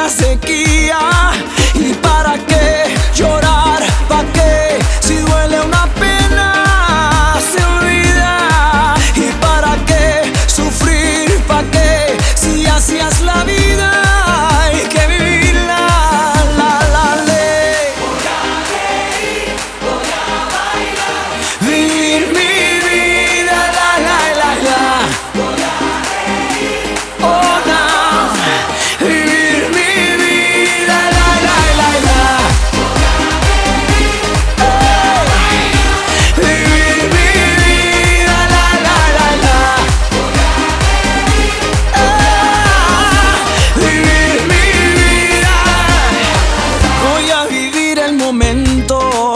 la sequía. ¿Y para qué llorar? ¿Para qué? Si duele una pena se olvida. ¿Y para qué sufrir? ¿Para qué? Si así es la vida, hay que vivirla. La ley. Voy a reír, voy a bailar, Vivir mi vida, la. voy a reír, Oh, no. Vivir mi vida, la. Vivir mi vida, la. Vivir mi vida. Voy a vivir el momento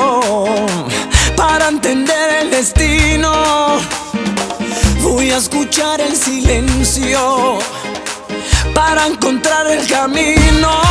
para entender el destino. Voy a escuchar el silencio para encontrar el camino.